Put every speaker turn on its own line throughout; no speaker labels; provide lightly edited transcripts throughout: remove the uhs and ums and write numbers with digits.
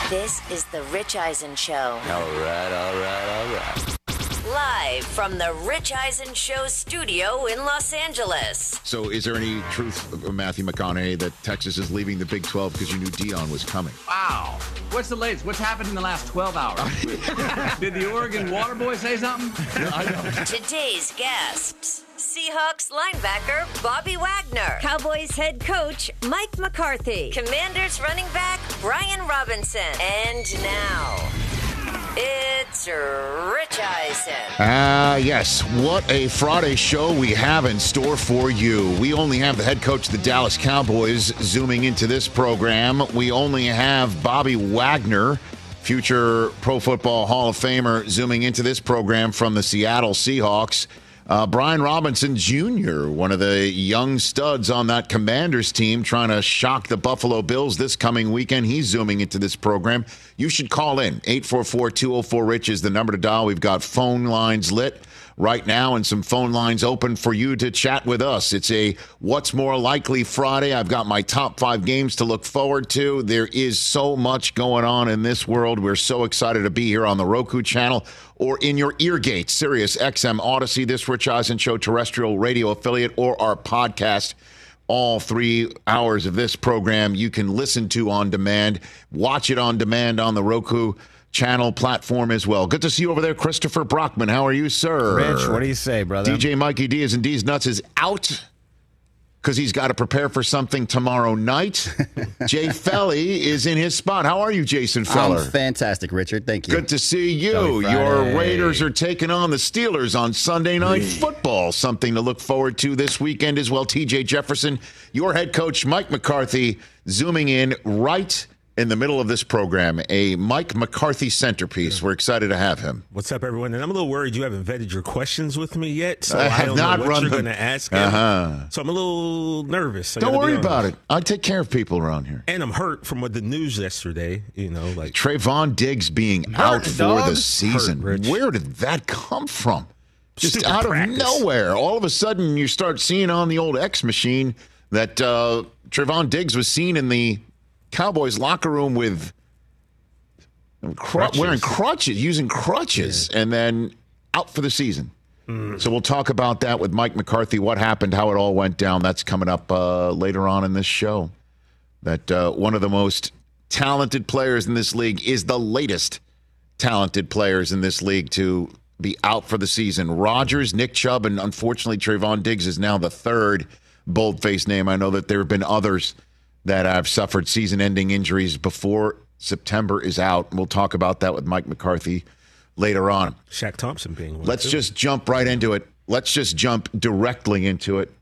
This is the Rich Eisen Show.
All right.
Live from the Rich Eisen Show studio in Los Angeles.
So is there any truth, Matthew McConaughey, that Texas is leaving the Big 12 because you knew Dion was coming?
Wow. What's the latest? What's happened in the last 12 hours? Did the Oregon water boy say something?
I know.
Today's guests. Seahawks linebacker Bobby Wagner, Cowboys head coach Mike McCarthy, Commanders running back Brian Robinson, and now it's Rich Eisen.
Yes. What a Friday show we have in store for you. We only have the head coach of the Dallas Cowboys zooming into this program. We only have Bobby Wagner, future Pro Football Hall of Famer, zooming into this program from the Seattle Seahawks. Brian Robinson Jr., one of the young studs on that Commanders team, trying to shock the Buffalo Bills this coming weekend. He's zooming into this program. You should call in. 844-204-RICH is the number to dial. We've got phone lines lit right now and some phone lines open for you to chat with us. It's a What's More Likely Friday. I've got my top 5 games to look forward to. There is so much going on in this world. We're so excited to be here on the Roku channel or in your ear gate, Sirius XM Odyssey, this Rich Eisen Show terrestrial radio affiliate, or our podcast. All 3 hours of this program you can listen to on demand. Watch it on demand on the Roku channel platform as well. Good to see you over there, Christopher Brockman. How are you, sir?
Rich, what do you say, brother?
DJ Mikey Diaz and D's Nuts is out because he's got to prepare for something tomorrow night. Jay Felly is in his spot. How are you, Jason Feller?
I'm fantastic, Richard. Thank you.
Good to see you. Your Raiders are taking on the Steelers on Sunday Night Football. Something to look forward to this weekend as well. TJ Jefferson, your head coach, Mike McCarthy, zooming in right in the middle of this program, a Mike McCarthy centerpiece. We're excited to have him.
What's up, everyone? And I'm a little worried you haven't vetted your questions with me yet, so
I
I
have
don't
not
know what
run
you're
them.
going to ask. So I'm a little nervous.
Don't worry about it. I take care of people around here.
And I'm hurt from what the news yesterday, like
Trayvon Diggs being out for the season. Where did that come from? Just
Stupid
out
practice.
of nowhere. All of a sudden, you start seeing on the old X machine that Trayvon Diggs was seen in the Cowboys locker room with wearing crutches, using crutches, and then out for the season. So we'll talk about that with Mike McCarthy, what happened, how it all went down. That's coming up later on in this show. That one of the most talented players in this league is the latest talented players in this league to be out for the season. Rodgers, Nick Chubb, and unfortunately Trayvon Diggs is now the third bold-faced name. I know that there have been others that have suffered season-ending injuries before September is out. We'll talk about that with Mike McCarthy later on.
Shaq Thompson being one.
Let's just jump right into it. Let's just jump directly into it.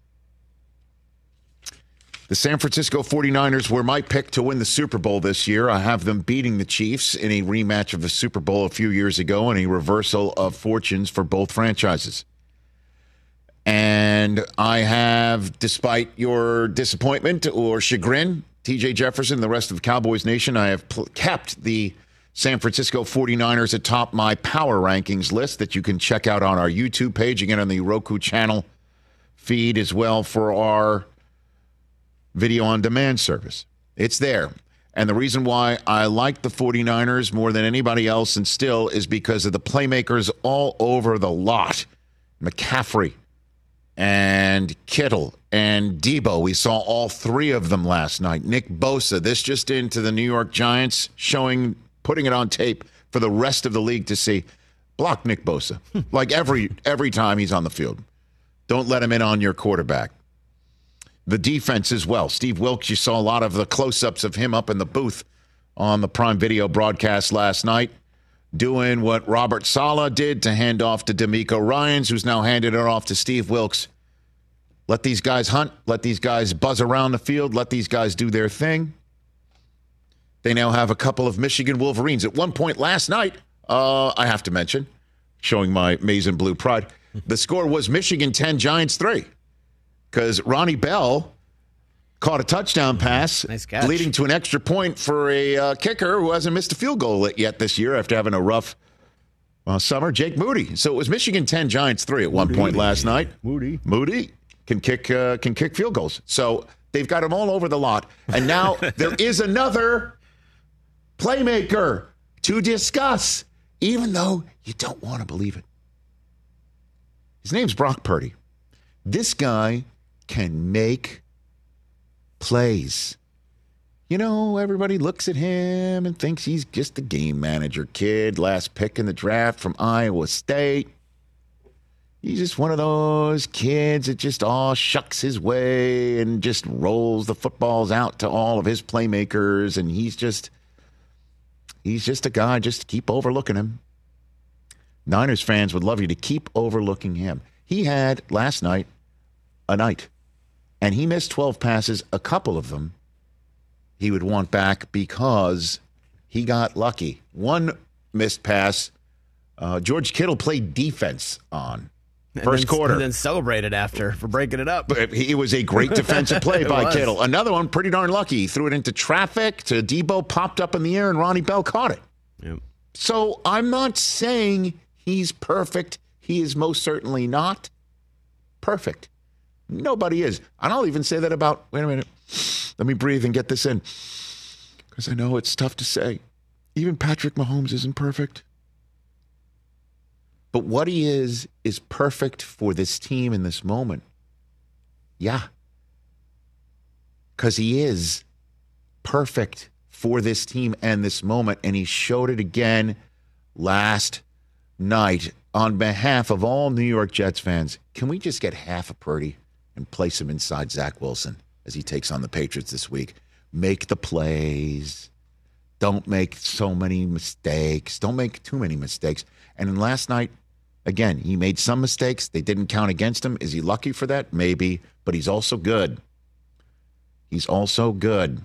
The San Francisco 49ers were my pick to win the Super Bowl this year. I have them beating the Chiefs in a rematch of the Super Bowl a few years ago and a reversal of fortunes for both franchises. And I have, despite your disappointment or chagrin, TJ Jefferson, the rest of Cowboys Nation, I have kept the San Francisco 49ers atop my power rankings list that you can check out on our YouTube page, again on the Roku channel feed as well for our video on demand service. It's there. And the reason why I like the 49ers more than anybody else and still is because of the playmakers all over the lot. McCaffrey and Kittle and Debo. We saw all 3 of them last night. Nick Bosa, this just into the New York Giants, putting it on tape for the rest of the league to see. Block Nick Bosa. Like every time he's on the field. Don't let him in on your quarterback. The defense as well. Steve Wilks, you saw a lot of the close-ups of him up in the booth on the Prime Video broadcast last night, doing what Robert Saleh did to hand off to D'Amico Ryans, who's now handed it off to Steve Wilks. Let these guys hunt. Let these guys buzz around the field. Let these guys do their thing. They now have a couple of Michigan Wolverines. At one point last night, I have to mention, showing my maize and blue pride, the score was Michigan 10, Giants 3. Because Ronnie Bell caught a touchdown pass, leading to an extra point for a kicker who hasn't missed a field goal yet this year after having a rough summer, Jake Moody. So it was Michigan 10, Giants 3 at one point last night. Moody can kick field goals. So they've got them all over the lot. And now there is another playmaker to discuss, even though you don't want to believe it. His name's Brock Purdy. This guy can make plays. You know, everybody looks at him and thinks he's just a game manager kid, last pick in the draft from Iowa State. He's just one of those kids that just all shucks his way and just rolls the footballs out to all of his playmakers, and he's just a guy, just keep overlooking him. Niners fans would love you to keep overlooking him. He had last night a night, and he missed 12 passes. A couple of them he would want back because he got lucky. One missed pass, George Kittle played defense on. First quarter.
And then celebrated after for breaking it up.
But it was a great defensive play by Kittle. Another one, pretty darn lucky. He threw it into traffic to Debo, popped up in the air, and Ronnie Bell caught it.
Yep.
So I'm not saying he's perfect. He is most certainly not perfect. Nobody is. And I'll even say that about, wait a minute, let me breathe and get this in, because I know it's tough to say. Even Patrick Mahomes isn't perfect. But what he is perfect for this team in this moment. Yeah. Because he is perfect for this team and this moment. And he showed it again last night. On behalf of all New York Jets fans, can we just get half a Purdy and place him inside Zach Wilson as he takes on the Patriots this week? Make the plays. Don't make so many mistakes. Don't make too many mistakes. And then last night, again, he made some mistakes. They didn't count against him. Is he lucky for that? Maybe. But he's also good. He's also good.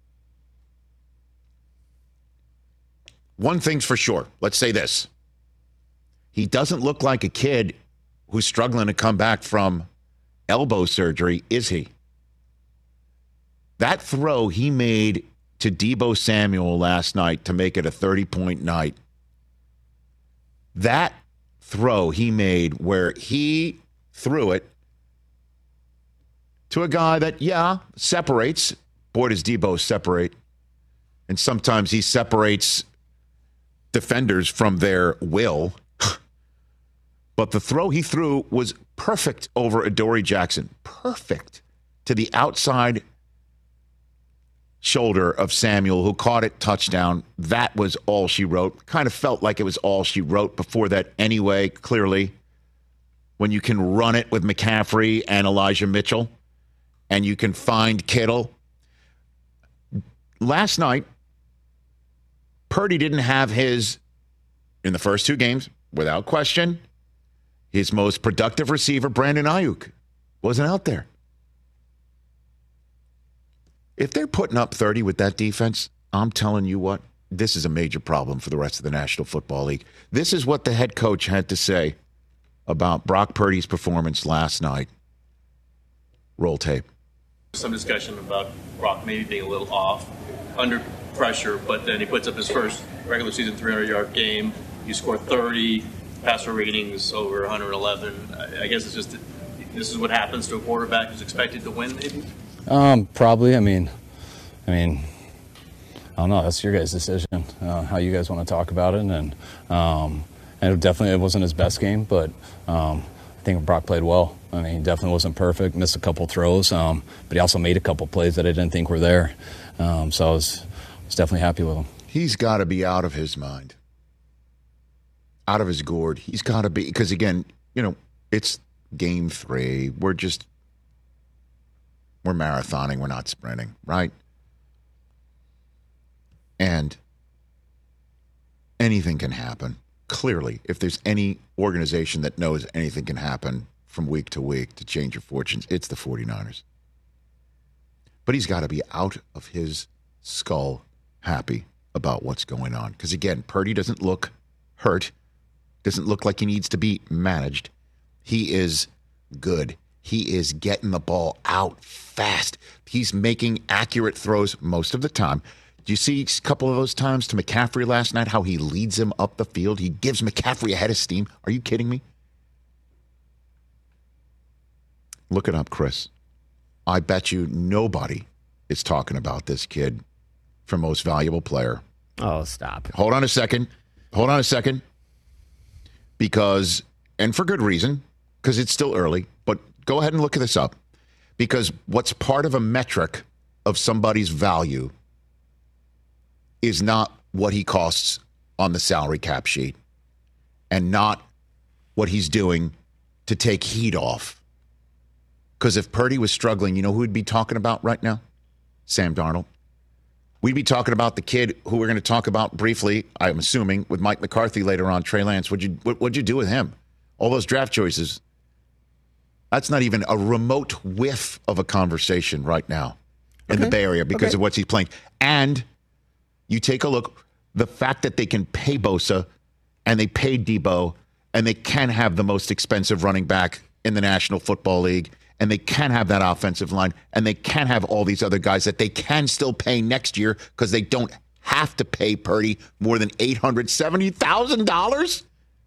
One thing's for sure. Let's say this. He doesn't look like a kid who's struggling to come back from elbow surgery, is he? That throw he made to Debo Samuel last night to make it a 30-point night, that throw he made where he threw it to a guy that, separates. Boy, does Debo separate. And sometimes he separates defenders from their will. But the throw he threw was perfect over Adoree Jackson. Perfect to the outside shoulder of Samuel, who caught it, touchdown. That was all she wrote. Kind of felt like it was all she wrote before that anyway, clearly. When you can run it with McCaffrey and Elijah Mitchell, and you can find Kittle. Last night, Purdy didn't have his, in the first two games, without question, his most productive receiver, Brandon Ayuk, wasn't out there. If they're putting up 30 with that defense, I'm telling you what, this is a major problem for the rest of the National Football League. This is what the head coach had to say about Brock Purdy's performance last night. Roll tape.
Some discussion about Brock maybe being a little off under pressure, but then he puts up his first regular season 300-yard game. You score 30, passer ratings over 111. I guess it's just this is what happens to a quarterback who's expected to win, maybe?
Probably. I mean, I don't know. That's your guys' decision, how you guys want to talk about it. And it wasn't his best game, but I think Brock played well. I mean, he definitely wasn't perfect, missed a couple throws, but he also made a couple plays that I didn't think were there. So I was definitely happy with him.
He's got to be out of his mind, out of his gourd. He's got to be, because again, it's game 3. We're marathoning, we're not sprinting, right? And anything can happen. Clearly, if there's any organization that knows anything can happen from week to week to change your fortunes, it's the 49ers. But he's got to be out of his skull happy about what's going on. Because again, Purdy doesn't look hurt, doesn't look like he needs to be managed. He is good. He is getting the ball out fast. He's making accurate throws most of the time. Do you see a couple of those times to McCaffrey last night, how he leads him up the field? He gives McCaffrey a head of steam. Are you kidding me? Look it up, Chris. I bet you nobody is talking about this kid for most valuable player
Oh, stop.
Hold on a second. Because, and for good reason, because it's still early, but go ahead and look this up. Because what's part of a metric of somebody's value is not what he costs on the salary cap sheet and not what he's doing to take heat off. Because if Purdy was struggling, you know who we'd be talking about right now? Sam Darnold. We'd be talking about the kid who we're going to talk about briefly, I'm assuming, with Mike McCarthy later on, Trey Lance. What'd you do with him? All those draft choices. That's not even a remote whiff of a conversation right now in the Bay Area because of what he's playing. And you take a look, the fact that they can pay Bosa and they paid Debo and they can have the most expensive running back in the National Football League and they can have that offensive line and they can have all these other guys that they can still pay next year because they don't have to pay Purdy more than $870,000.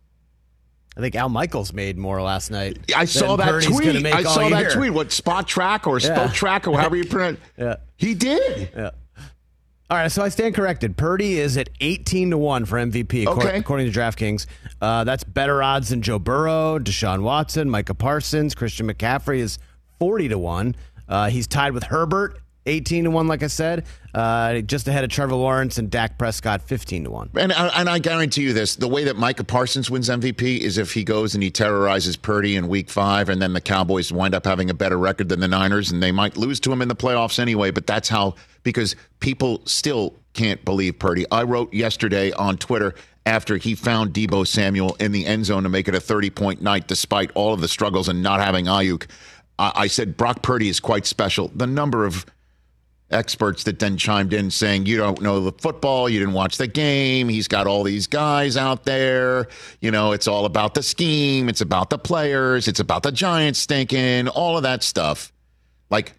I think Al Michaels made more last night.
I saw that tweet. I saw that tweet. What, Spot Track or Spoke Track or however you pronounce it?
Yeah.
He did.
Yeah. All right, so I stand corrected. Purdy is at 18-1 for MVP, according to DraftKings. That's better odds than Joe Burrow, Deshaun Watson, Micah Parsons. Christian McCaffrey is 40-1. He's tied with Herbert, 18-1, like I said, just ahead of Trevor Lawrence and Dak Prescott, 15-1.
And I guarantee you this, the way that Micah Parsons wins MVP is if he goes and he terrorizes Purdy in week 5 and then the Cowboys wind up having a better record than the Niners and they might lose to him in the playoffs anyway, but that's how, because people still can't believe Purdy. I wrote yesterday on Twitter after he found Debo Samuel in the end zone to make it a 30-point night despite all of the struggles and not having Ayuk. I said Brock Purdy is quite special. The number of experts that then chimed in saying, you don't know the football, you didn't watch the game, he's got all these guys out there, you know, it's all about the scheme, it's about the players, it's about the Giants stinking, all of that stuff. Like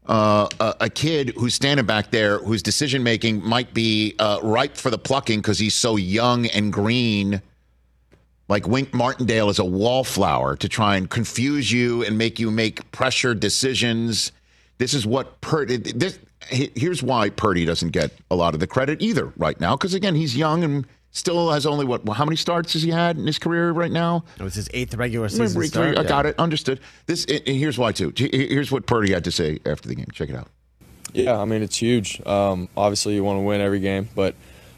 a kid who's standing back there whose decision making might be ripe for the plucking because he's so young and green. Like Wink Martindale is a wallflower to try and confuse you and make you make pressured decisions. This is what here's why Purdy doesn't get a lot of the credit either right now. Because, again, he's young and still has only, how many starts has he had in his career right now?
It was his 8th regular season start.
I got it. Understood. Here's why, too. Here's what Purdy had to say after the game. Check it out.
Yeah, I mean, it's huge. Obviously, you want to win every game. But,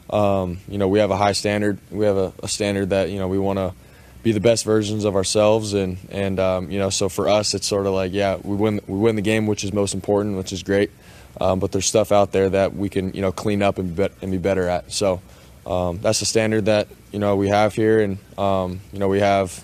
we have a high standard. We have a standard that, we want to be the best versions of ourselves, and so for us, it's sort of like, we win the game, which is most important, which is great. But there's stuff out there that we can, clean up and be better at. So that's the standard that we have here, and we have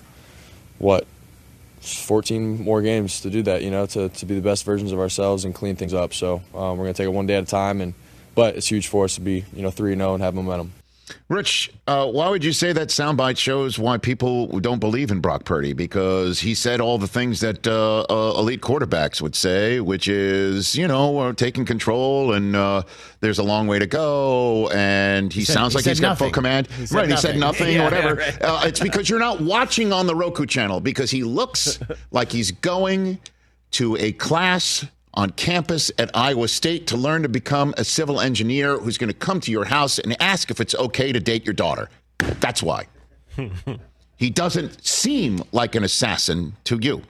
14 more games to do that, to be the best versions of ourselves and clean things up. So we're gonna take it one day at a time, but it's huge for us to be 3-0 and have momentum.
Rich, why would you say that soundbite shows why people don't believe in Brock Purdy? Because he said all the things that elite quarterbacks would say, which is, taking control and there's a long way to go. And he sounds like he's got full command. He said nothing, whatever. Right. It's because you're not watching on the Roku channel because he looks like he's going to a class on campus at Iowa State to learn to become a civil engineer who's going to come to your house and ask if it's okay to date your daughter. That's why. He doesn't seem like an assassin to you.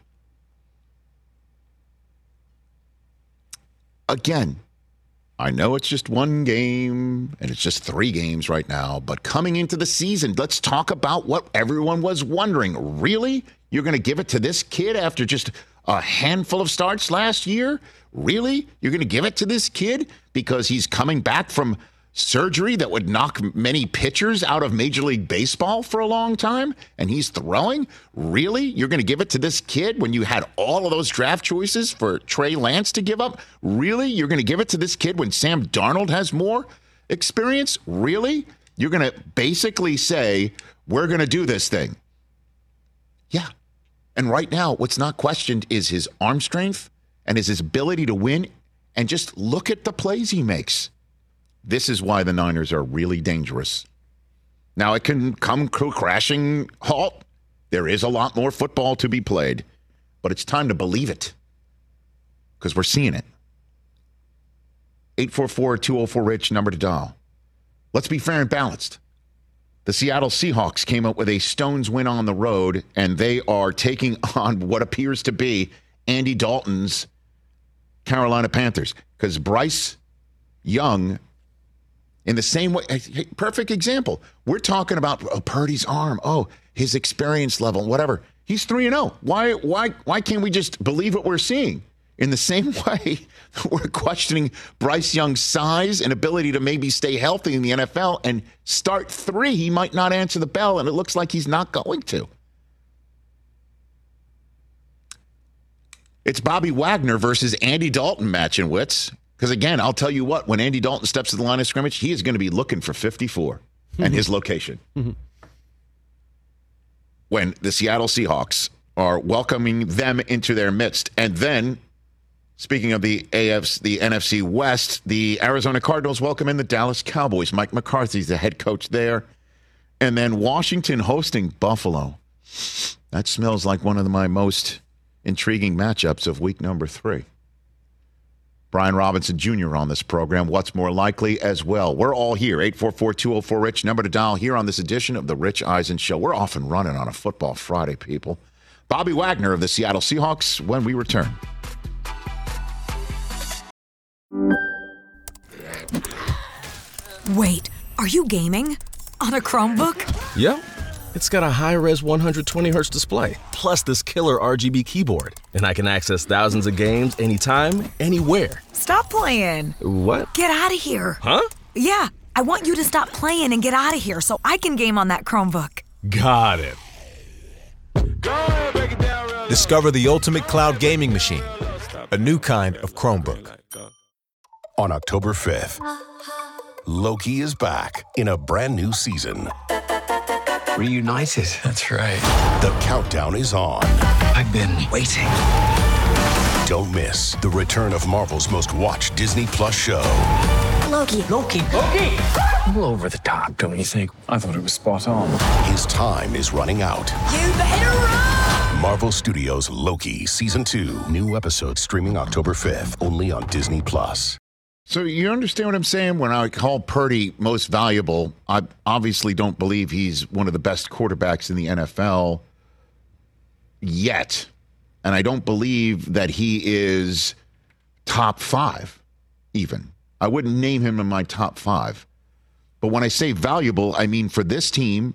Again, I know it's just one game and it's just 3 games right now, but coming into the season, let's talk about what everyone was wondering. Really? You're going to give it to this kid after just a handful of starts last year? Really? You're going to give it to this kid because he's coming back from surgery that would knock many pitchers out of Major League Baseball for a long time, and he's throwing? Really? You're going to give it to this kid when you had all of those draft choices for Trey Lance to give up? Really? You're going to give it to this kid when Sam Darnold has more experience? Really? You're going to basically say, we're going to do this thing. Yeah. And right now, what's not questioned is his arm strength and is his ability to win. And just look at the plays he makes. This is why the Niners are really dangerous. Now, it can come to a crashing halt. There is a lot more football to be played. But it's time to believe it. Because we're seeing it. 844-204-RICH, number to dial. let's be fair and balanced. The Seattle Seahawks came up with a stone's win on the road, and they are taking on what appears to be Andy Dalton's Carolina Panthers. Because Bryce Young, in the same way, perfect example. We're talking about Purdy's arm. Oh, his experience level, whatever. He's 3-0. Why can't we just believe what we're seeing? In the same way, we're questioning Bryce Young's size and ability to maybe stay healthy in the NFL and start 3. He might not answer the bell, and it looks like he's not going to. It's Bobby Wagner versus Andy Dalton matching wits. Because, again, I'll tell you what, when Andy Dalton steps to the line of scrimmage, he is going to be looking for 54 and his location. When the Seattle Seahawks are welcoming them into their midst. And then, speaking of the NFC West, the Arizona Cardinals welcome in the Dallas Cowboys. Mike McCarthy's the head coach there. And then Washington hosting Buffalo. That smells like one of my most intriguing matchups of week number 3. Brian Robinson Jr. on this program. What's more likely as well? We're all here. 844-204-RICH. Number to dial here on this edition of the Rich Eisen Show. We're off and running on a Football Friday, people. Bobby Wagner of the Seattle Seahawks when we return.
Wait, are you gaming? On a Chromebook?
Yep. It's got a high-res 120Hz display, plus this killer RGB keyboard. And I can access thousands of games anytime, anywhere.
Stop playing.
What?
Get out of here.
Huh?
Yeah, I want you to stop playing and get out of here so I can game on that Chromebook.
Got it.
Discover the ultimate cloud gaming machine, a new kind of Chromebook.
On October 5th, Loki is back in a brand new season.
Reunited. That's right.
The countdown is on.
I've been waiting.
Don't miss the return of Marvel's most watched Disney Plus show.
Loki. A little over the top, don't you think? I thought it was spot on.
His time is running out.
You better run!
Marvel Studios' Loki Season 2. New episodes streaming October 5th, only on Disney Plus.
So you understand what I'm saying? When I call Purdy most valuable, I obviously don't believe he's one of the best quarterbacks in the NFL yet. And I don't believe that he is top 5 even. I wouldn't name him in my top 5. But when I say valuable, I mean for this team.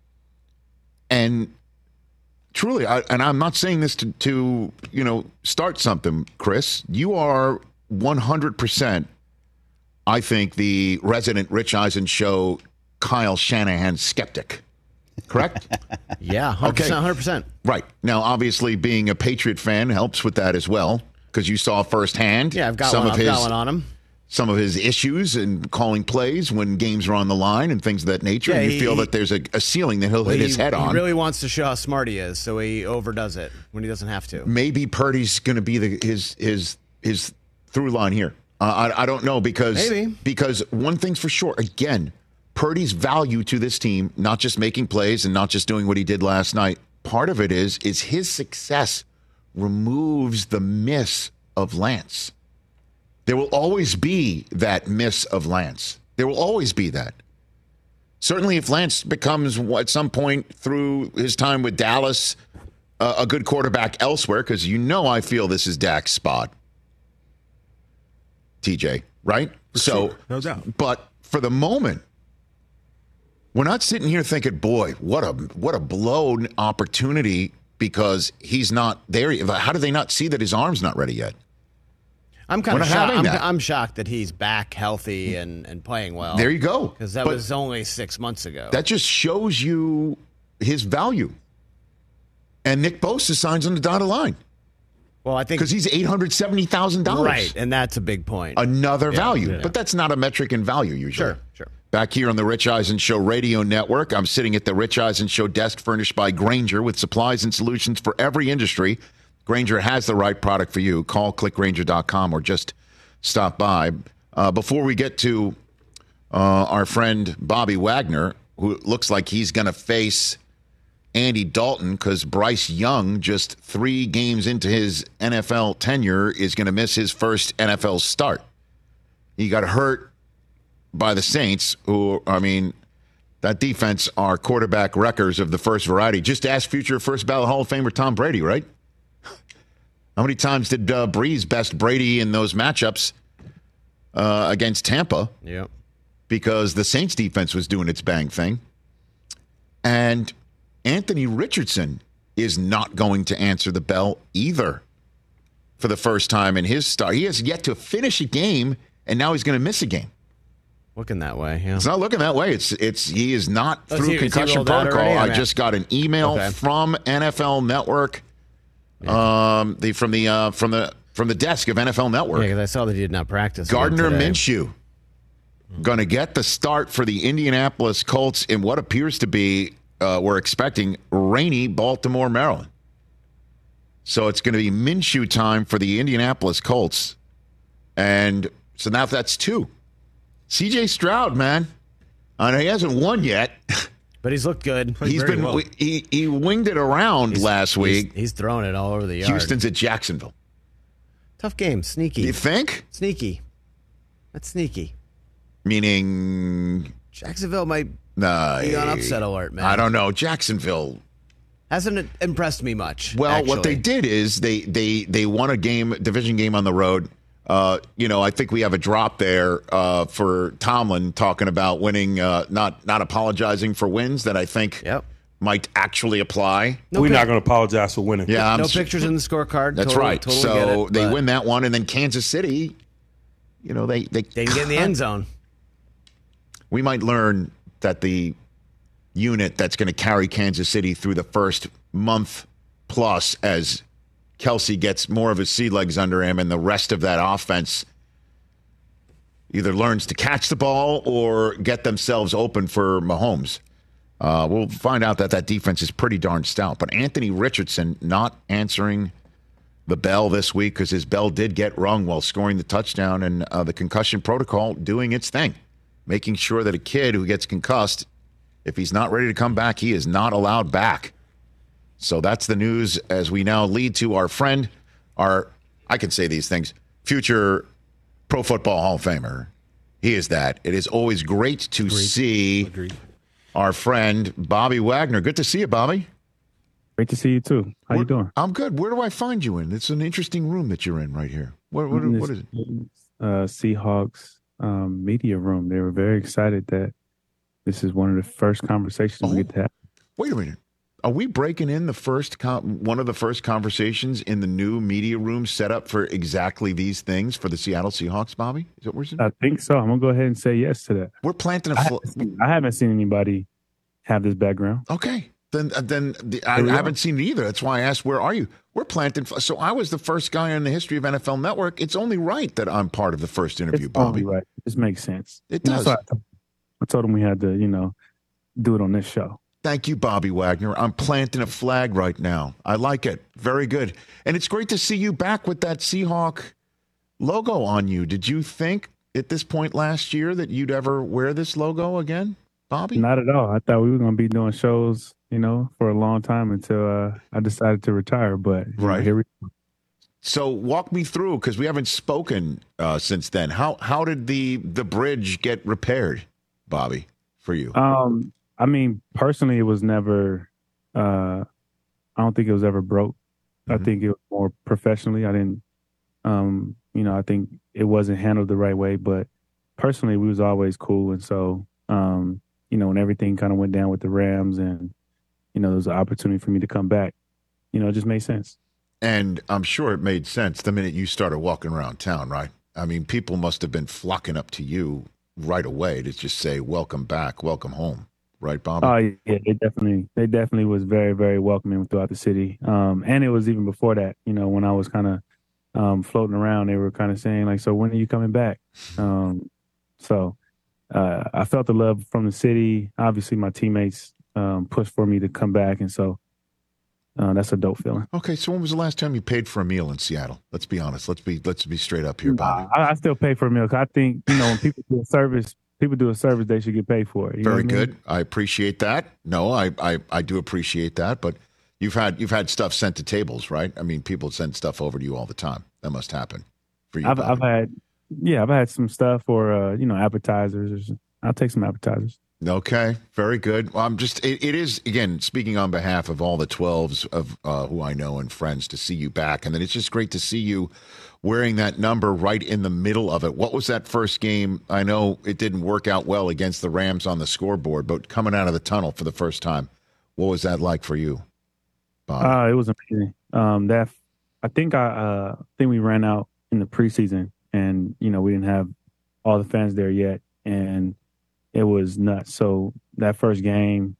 And truly, I'm not saying this to start something, Chris. You are 100%, I think, the resident Rich Eisen Show Kyle Shanahan skeptic. Correct?
Yeah, 100%, okay. 100%.
Right. Now, obviously, being a Patriot fan helps with that as well, because you saw firsthand
I've got one on him.
Some of his issues in calling plays when games are on the line and things of that nature. Yeah, and you feel that there's a ceiling that he'll hit his head on.
He really wants to show how smart he is, so he overdoes it when he doesn't have to.
Maybe Purdy's going to be his through line here. I don't know because one thing's for sure. Again, Purdy's value to this team, not just making plays and not just doing what he did last night. Part of it is his success removes the miss of Lance. There will always be that miss of Lance. There will always be that. Certainly if Lance becomes, at some point through his time with Dallas, a good quarterback elsewhere, because I feel this is Dak's spot. TJ, right?
Sure, no doubt.
But for the moment, we're not sitting here thinking, boy, what a blown opportunity because he's not there. How do they not see that his arm's not ready yet?
I'm kind of shocked. I'm shocked that he's back healthy and playing well.
There you go.
Because that was only 6 months ago.
That just shows you his value. And Nick Bosa signs on the dotted line.
Well, I think
because he's $870,000.
Right, and that's a big point.
Another value. Yeah. But that's not a metric in value usually.
Sure.
Back here on the Rich Eisen Show Radio Network, I'm sitting at the Rich Eisen Show desk furnished by Grainger with supplies and solutions for every industry. Grainger has the right product for you. Call clickgrainger.com or just stop by. Before we get to our friend Bobby Wagner, who looks like he's going to face Andy Dalton because Bryce Young, just 3 games into his NFL tenure, is going to miss his first NFL start. He got hurt by the Saints, who, I mean, that defense are quarterback wreckers of the first variety. Just ask future first ballot Hall of Famer Tom Brady, right? How many times did Breeze best Brady in those matchups against Tampa?
Yep.
Because the Saints defense was doing its bang thing. And Anthony Richardson is not going to answer the bell either for the first time in his start. He has yet to finish a game, and now he's going to miss a game.
Looking that way, yeah.
It's not looking that way. He is not through concussion protocol. I just got an email from NFL Network, from the desk of NFL Network.
Yeah, because I saw that he did not practice.
Gardner Minshew going to get the start for the Indianapolis Colts in what appears to be, we're expecting, rainy Baltimore, Maryland. So it's going to be Minshew time for the Indianapolis Colts. And so now that's 2. C.J. Stroud, man. I know he hasn't won yet.
But he's looked good.
He winged it around last week.
He's throwing it all over the yard.
Houston's at Jacksonville.
Tough game. Sneaky.
You think?
Sneaky. That's sneaky.
Meaning?
Jacksonville might be on upset alert, man.
I don't know. Jacksonville
hasn't impressed me much.
Well,
actually.
What they did is they won a division game on the road. I think we have a drop there for Tomlin talking about winning, not apologizing for wins that I think might actually apply.
We're not going to apologize for winning.
Yeah,
no pictures in the scorecard.
That's right. Totally so they win that one, and then Kansas City, they
get in the end zone.
We might learn that the unit that's going to carry Kansas City through the first month plus as Kelsey gets more of his sea legs under him, and the rest of that offense either learns to catch the ball or get themselves open for Mahomes. We'll find out that defense is pretty darn stout. But Anthony Richardson not answering the bell this week because his bell did get rung while scoring the touchdown, and the concussion protocol doing its thing, making sure that a kid who gets concussed, if he's not ready to come back, he is not allowed back. So that's the news as we now lead to our friend, I can say these things, future Pro Football Hall of Famer. He is that. It is always great to see our friend, Bobby Wagner. Good to see you, Bobby.
Great to see you, too. How you doing?
I'm good. Where do I find you in? It's an interesting room that you're in right here. What is it?
Seahawks media room. They were very excited that this is one of the first conversations we get to have.
Wait a minute. Are we breaking in one of the first conversations in the new media room set up for exactly these things for the Seattle Seahawks, Bobby? Is that what we're saying?
I think so. I'm going to go ahead and say yes to that.
We're planting
I haven't seen anybody have this background.
Okay. Then I haven't seen it either. That's why I asked, where are you? We're planting. So I was the first guy in the history of NFL Network. It's only right that I'm part of the first interview, Bobby.
Right. This makes sense.
It does.
I told him we had to, do it on this show.
Thank you, Bobby Wagner. I'm planting a flag right now. I like it. Very good. And it's great to see you back with that Seahawk logo on you. Did you think at this point last year that you'd ever wear this logo again, Bobby?
Not at all. I thought we were going to be doing shows, for a long time until I decided to retire. But here we go.
So walk me through, because we haven't spoken since then. How did the bridge get repaired, Bobby, for you?
I mean, personally, it was never, I don't think it was ever broke. Mm-hmm. I think it was more professionally. I didn't, I think it wasn't handled the right way, but personally, we was always cool. And so, when everything kind of went down with the Rams and, there was an opportunity for me to come back, it just made sense.
And I'm sure it made sense the minute you started walking around town, right? I mean, people must have been flocking up to you right away to just say, welcome back, welcome home. Right, Bobby?
Oh, yeah, they definitely was very, very welcoming throughout the city. And it was even before that, when I was kind of floating around, they were kind of saying, like, so when are you coming back? So I felt the love from the city. Obviously, my teammates pushed for me to come back. And so that's a dope feeling.
Okay, so when was the last time you paid for a meal in Seattle? Let's be honest. Let's be straight up here, Bobby.
I still pay for a meal. 'Cause I think, when people do a service, they should get paid for it.
Very good. I appreciate that. No, I do appreciate that. But you've had stuff sent to tables, right? I mean, people send stuff over to you all the time. That must happen for you.
I've had Yeah, I've had some stuff or appetizers. I'll take some appetizers.
Okay, very good. Well, it is, again, speaking on behalf of all the 12s of who I know and friends, to see you back. And then it's just great to see you wearing that number right in the middle of it. What was that first game? I know it didn't work out well against the Rams on the scoreboard, but coming out of the tunnel for the first time, what was that like for you, Bob?
It was amazing. I think we ran out in the preseason, and we didn't have all the fans there yet, and it was nuts. So that first game,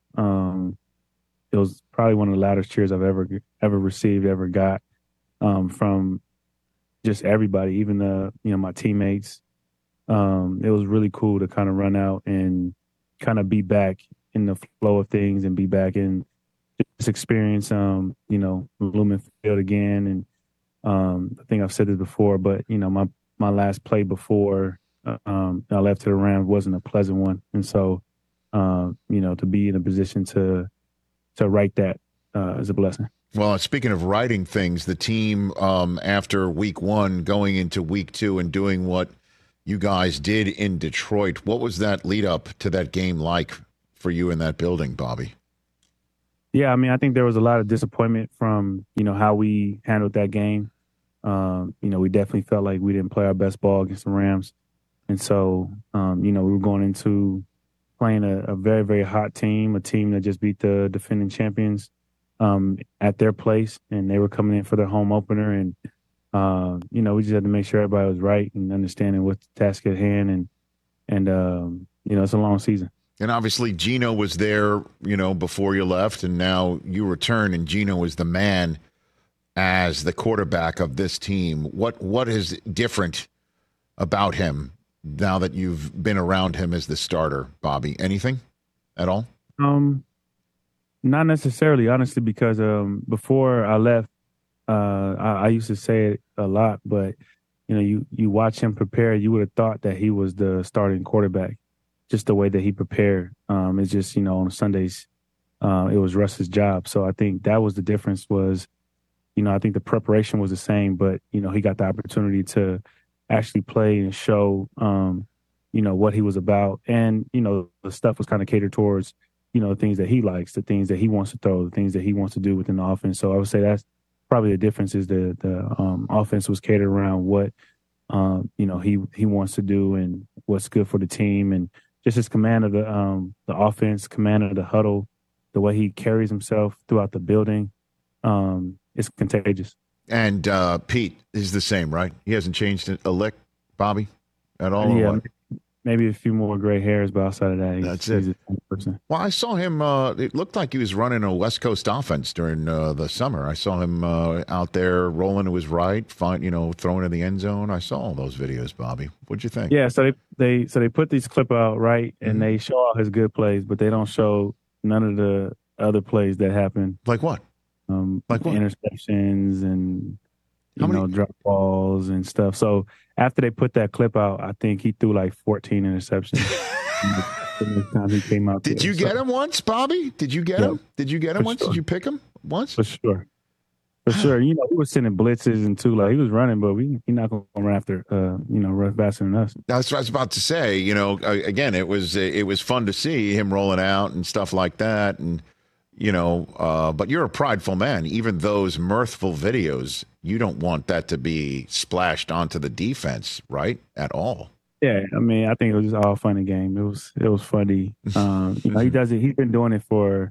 it was probably one of the loudest cheers I've ever received, ever got from just everybody, even my teammates. It was really cool to kind of run out and kind of be back in the flow of things and be back in just experience, Lumen Field again. And I think I've said this before, but my last play before I left to the Rams wasn't a pleasant one, and so to be in a position to write that is a blessing.
Well, speaking of writing things, the team after week 1 going into week 2 and doing what you guys did in Detroit, what was that lead up to that game like for you in that building, Bobby?
Yeah, I mean, I think there was a lot of disappointment from how we handled that game. We definitely felt like we didn't play our best ball against the Rams. And so, we were going into playing a very, very hot team, a team that just beat the defending champions at their place, and they were coming in for their home opener. And, we just had to make sure everybody was right and understanding what the task at hand. And it's a long season.
And obviously Geno was there, before you left, and now you return, and Geno is the man as the quarterback of this team. What is different about him now that you've been around him as the starter, Bobby? Anything at all?
Not necessarily, honestly, because before I left, I used to say it a lot, but you watch him prepare, you would have thought that he was the starting quarterback, just the way that he prepared. It's just, on Sundays, it was Russ's job. So I think that was the difference was, I think the preparation was the same, but, he got the opportunity to actually play and show, what he was about. And, the stuff was kind of catered towards, the things that he likes, the things that he wants to throw, the things that he wants to do within the offense. So I would say that's probably the difference is the offense was catered around what, he wants to do and what's good for the team. And just his command of the offense, command of the huddle, the way he carries himself throughout the building, it's contagious.
And Pete is the same, right? He hasn't changed a lick, Bobby, at all?
Yeah, maybe a few more gray hairs, but outside of that, he's the same person.
Well, I saw him, it looked like he was running a West Coast offense during the summer. I saw him out there rolling to his right, throwing in the end zone. I saw all those videos, Bobby. What'd you think?
Yeah, so they put these clip out, right, and they show all his good plays, but they don't show none of the other plays that happen.
Like what?
Like what? Interceptions and drop balls and stuff. So after they put that clip out, I think he threw like 14 interceptions. The next time he came out.
Did you get him once, Bobby? Did you get him? Did you get him once? Sure. Did you pick him once?
For sure. He was sending blitzes and too. Like he was running, but he not going to run after, run faster than us.
That's what I was about to say. Again, it was fun to see him rolling out and stuff like that, and. But you're a prideful man. Even those mirthful videos, you don't want that to be splashed onto the defense, right? At all.
Yeah, I mean, I think it was just all fun and game. It was funny. He does it. He's been doing it for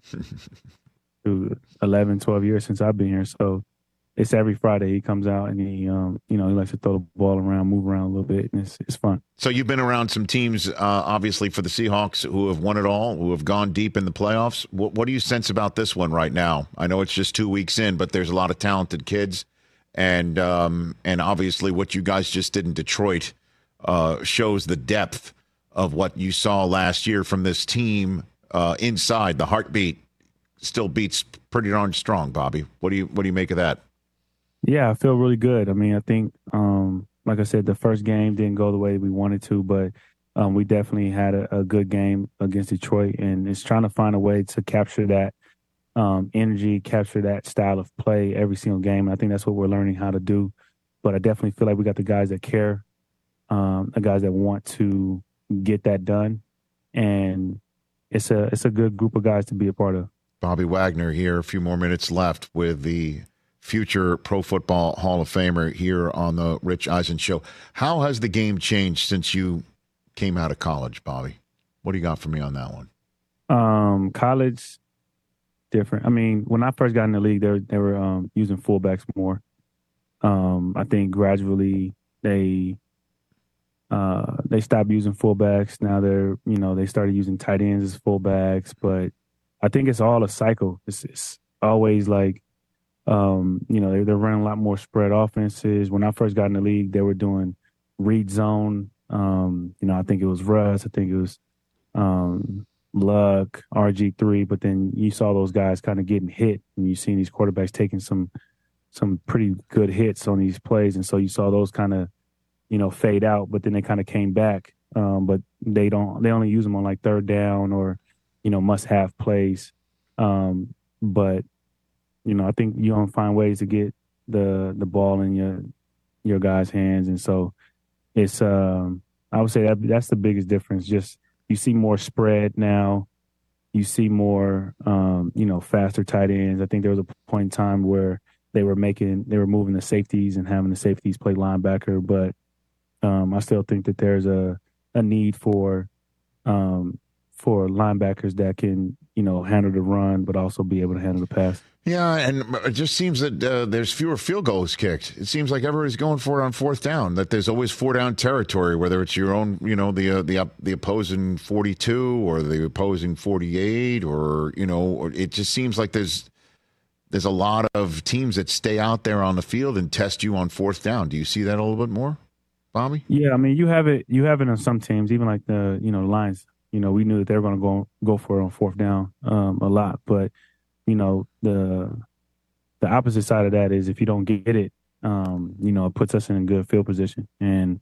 11, 12 years since I've been here. So it's every Friday he comes out and he likes to throw the ball around, move around a little bit, and it's fun.
So you've been around some teams, obviously, for the Seahawks who have won it all, who have gone deep in the playoffs. What do you sense about this one right now? I know it's just 2 weeks in, but there's a lot of talented kids, and obviously what you guys just did in Detroit shows the depth of what you saw last year from this team inside. The heartbeat still beats pretty darn strong, Bobby. What do you make of that?
Yeah, I feel really good. I mean, I think, like I said, the first game didn't go the way we wanted to, but we definitely had a good game against Detroit, and it's trying to find a way to capture that energy, capture that style of play every single game. And I think that's what we're learning how to do. But I definitely feel like we got the guys that care the guys that want to get that done, and it's a good group of guys to be a part of.
Bobby Wagner here. A few more minutes left with the future Pro Football Hall of Famer here on the Rich Eisen Show. How has the game changed since you came out of college, Bobby? What do you got for me on that one?
College, different. I mean, when I first got in the league, they were using fullbacks more. I think gradually they stopped using fullbacks. Now they started using tight ends as fullbacks, but I think it's all a cycle. It's always like, they're running a lot more spread offenses. When I first got in the league, they were doing read zone. I think it was Russ. I think it was Luck, RG3. But then you saw those guys kind of getting hit, and you seen these quarterbacks taking some pretty good hits on these plays, and so you saw those kind of fade out. But then they kind of came back. But they only use them on like third down or must-have plays. But I think you don't find ways to get the ball in your guys' hands, and so it's I would say that's the biggest difference. Just you see more spread now, you see more faster tight ends. I think there was a point in time where they were moving the safeties and having the safeties play linebacker, but I still think that there's a need for linebackers that can handle the run, but also be able to handle the pass.
Yeah, and it just seems that there's fewer field goals kicked. It seems like everybody's going for it on fourth down, that there's always 4-down territory, whether it's your own, the opposing 42 or the opposing 48, or it just seems like there's a lot of teams that stay out there on the field and test you on fourth down. Do you see that a little bit more, Bobby?
Yeah, I mean, you have it on some teams, even like the Lions. We knew that they were going to go for it on fourth down a lot, but the opposite side of that is if you don't get it, it puts us in a good field position. And,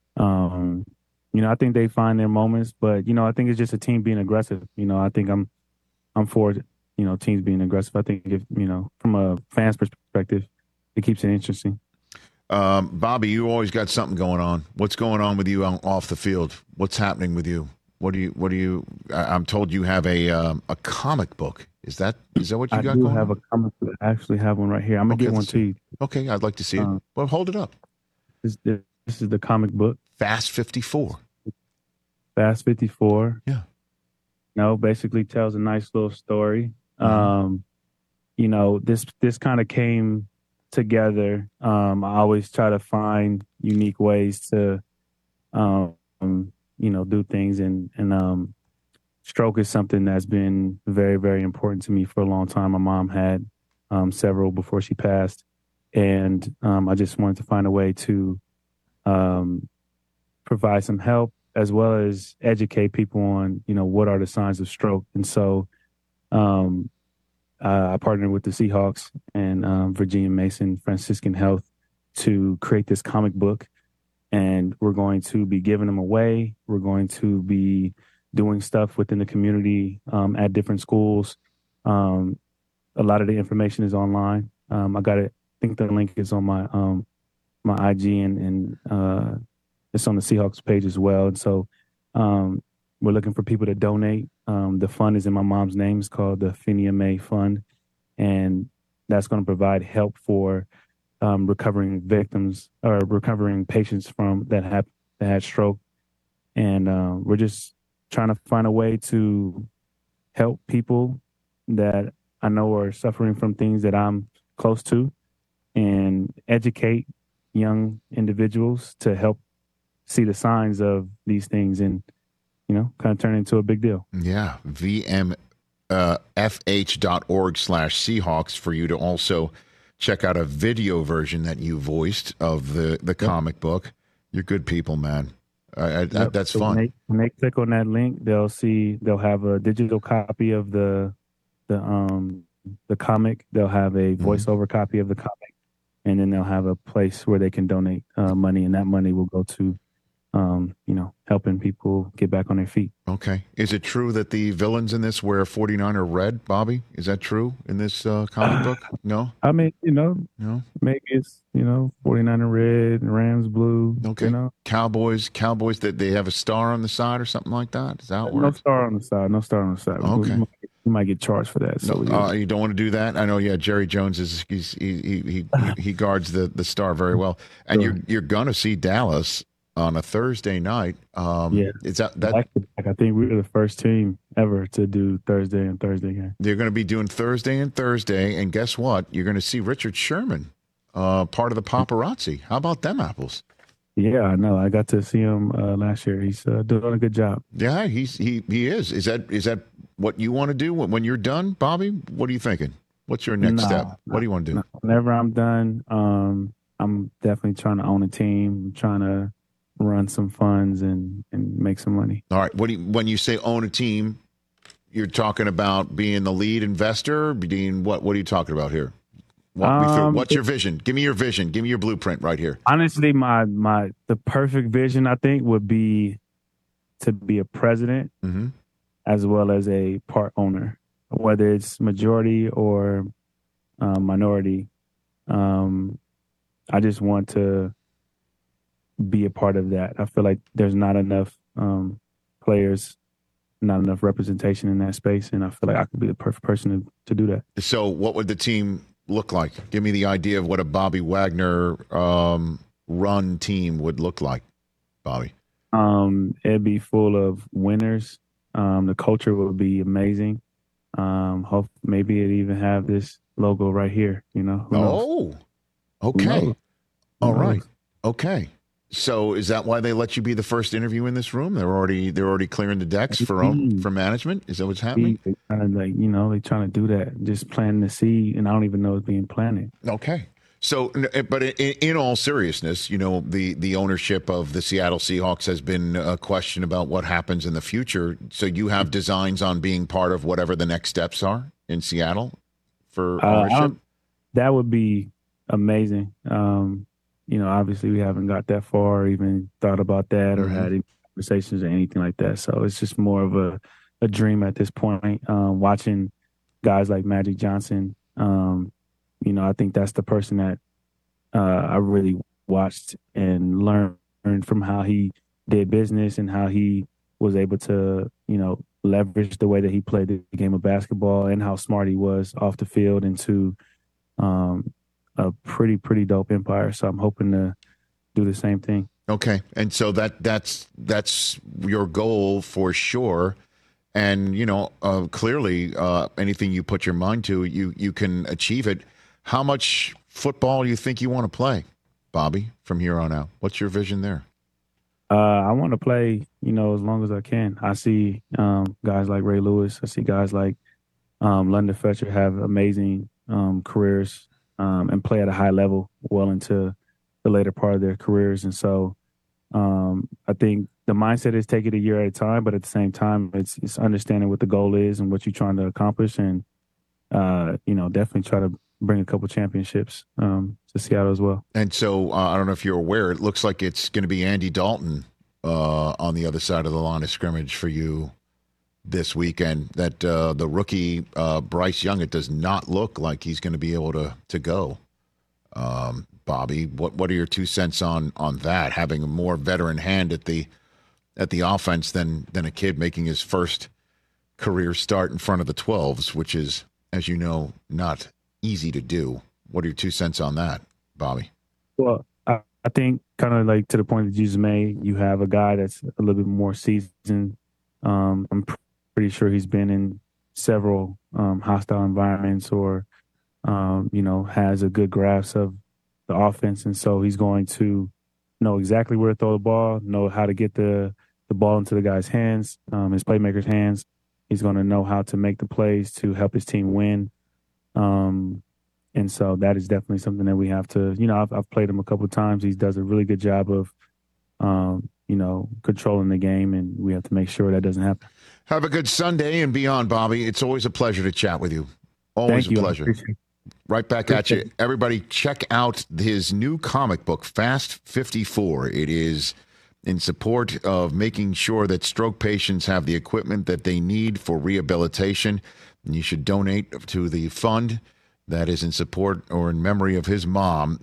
I think they find their moments, but, I think it's just a team being aggressive. I think I'm for, teams being aggressive. I think if, from a fan's perspective, it keeps it interesting.
Bobby, you always got something going on. What's going on with you off the field? What's happening with you? What do you, I'm told you have a comic book. Is that what you got going on?
I do have a comic book. I actually have one right here. I'm going to get one to you.
Okay, I'd like to see it. Well, hold it up.
This is the comic book.
Fast 54.
Fast 54.
Yeah.
Basically tells a nice little story. This kind of came together. I always try to find unique ways to, do things, and stroke is something that's been very, very important to me for a long time. My mom had several before she passed, and I just wanted to find a way to provide some help as well as educate people on, what are the signs of stroke. And so I partnered with the Seahawks and Virginia Mason Franciscan Health to create this comic book, and we're going to be giving them away. We're going to be doing stuff within the community at different schools. A lot of the information is online. I think the link is on my my IG, and it's on the Seahawks page as well. And so we're looking for people to donate. The fund is in my mom's name. It's called the Phinia May Fund, and that's going to provide help for recovering victims or recovering patients from that had stroke. And we're just trying to find a way to help people that I know are suffering from things that I'm close to, and educate young individuals to help see the signs of these things and, kind of turn it into a big deal.
Yeah. VMFH.org/Seahawks for you to also check out a video version that you voiced of the comic book. You're good people, man. That's so fun.
When they click on that link, they'll have a digital copy of the comic. They'll have a voiceover copy of the comic, and then they'll have a place where they can donate money, and that money will go to helping people get back on their feet.
Okay. Is it true that the villains in this wear 49er red, Bobby? Is that true in this comic book? No?
I mean,
No?
maybe it's, 49er red and Rams blue.
Okay. Cowboys, that they have a star on the side or something like that? Is that how it
No
works?
star on the side.
Okay.
You might get charged for that. So
You don't want to do that? I know, Jerry Jones he guards the star very well. And you're going to see Dallas on a Thursday night. Is that
I think we were the first team ever to do Thursday and Thursday game.
They're going to be doing Thursday and Thursday, and guess what? You're going to see Richard Sherman, part of the paparazzi. How about them apples?
Yeah, I know. I got to see him last year. He's doing a good job.
Yeah, he is. Is that what you want to do when you're done, Bobby? What are you thinking? What's your next step? What do you want to do?
Whenever I'm done, I'm definitely trying to own a team. I'm trying to run some funds and make some money.
All right. When you say own a team, you're talking about being the lead investor, being what? What are you talking about here? Walk me through. What's your vision? Give me your vision. Give me your blueprint right here.
Honestly, the perfect vision, I think, would be to be a president as well as a part owner, whether it's majority or minority. I just want to be a part of that. I feel like there's not enough players, not enough representation in that space, and I feel like I could be the perfect person to do that.
So what would the team look like? Give me the idea of what a Bobby Wagner run team would look like, Bobby.
It'd be full of winners. The culture would be amazing. Hope maybe it'd even have this logo right here, Who knows?
Okay. All right. Okay. So is that why they let you be the first interview in this room? They're already clearing the decks for management. Is that what's happening?
They they're trying to do that, just planting the seed, and I don't even know it's being planted.
Okay. So, but in all seriousness, the ownership of the Seattle Seahawks has been a question about what happens in the future. So you have designs on being part of whatever the next steps are in Seattle for ownership?
That would be amazing. Obviously we haven't got that far or even thought about that or had any conversations or anything like that. So it's just more of a dream at this point. Watching guys like Magic Johnson, I think that's the person that I really watched and learned from how he did business and how he was able to, leverage the way that he played the game of basketball and how smart he was off the field into a pretty dope empire. So I'm hoping to do the same thing.
Okay. And so that's your goal for sure. And, clearly anything you put your mind to, you can achieve it. How much football do you think you want to play, Bobby, from here on out? What's your vision there?
I want to play, as long as I can. I see guys like Ray Lewis. I see guys like London Fletcher have amazing careers and play at a high level well into the later part of their careers. And so I think the mindset is take it a year at a time, but at the same time, it's understanding what the goal is and what you're trying to accomplish and, definitely try to bring a couple championships to Seattle as well. And
so I don't know if you're aware, it looks like it's going to be Andy Dalton on the other side of the line of scrimmage for you this weekend. That the rookie Bryce Young, it does not look like he's going to be able to go. Bobby, what are your 2 cents on that? Having a more veteran hand at the offense than a kid making his first career start in front of the 12s, which is, as you know, not easy to do. What are your 2 cents on that, Bobby?
Well, I think kind of like to the point that you just made, you have a guy that's a little bit more seasoned. I'm pretty sure he's been in several hostile environments or, has a good grasp of the offense. And so he's going to know exactly where to throw the ball, know how to get the ball into the guy's hands, his playmaker's hands. He's going to know how to make the plays to help his team win. And so that is definitely something that we have to, I've played him a couple of times. He does a really good job of, controlling the game, and we have to make sure that doesn't happen.
Have a good Sunday and beyond, Bobby. It's always a pleasure to chat with you. Always a pleasure. Right back at you. Everybody check out his new comic book, Fast 54. It is in support of making sure that stroke patients have the equipment that they need for rehabilitation. And you should donate to the fund that is in support or in memory of his mom,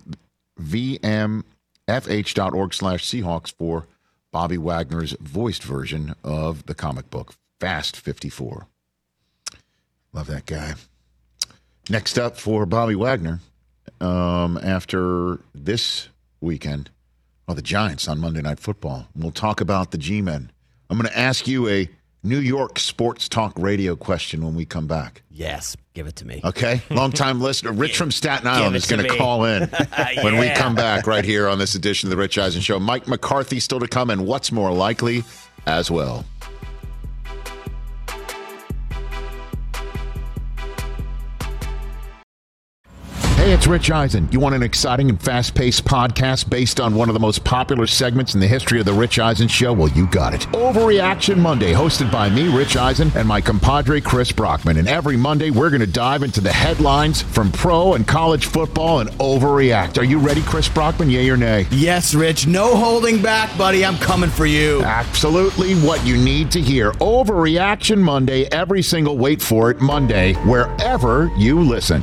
vmfh.org/Seahawks, for Bobby Wagner's voiced version of the comic book, Fast 54. Love that guy. Next up for Bobby Wagner, after this weekend, the Giants on Monday Night Football. We'll talk about the G-Men. I'm going to ask you a New York sports talk radio question when we come back.
Yes, give it to me.
Okay? Long-time listener, Rich from Staten Island is going to call in when we come back right here on this edition of the Rich Eisen Show. Mike McCarthy still to come, and what's more likely as well. Hey, it's Rich Eisen. You want an exciting and fast-paced podcast based on one of the most popular segments in the history of the Rich Eisen Show? Well, you got it. Overreaction Monday, hosted by me, Rich Eisen, and my compadre, Chris Brockman. And every Monday, we're going to dive into the headlines from pro and college football and overreact. Are you ready, Chris Brockman? Yay or nay?
Yes, Rich. No holding back, buddy. I'm coming for you.
Absolutely what you need to hear. Overreaction Monday, every single, wait for it, Monday, wherever you listen.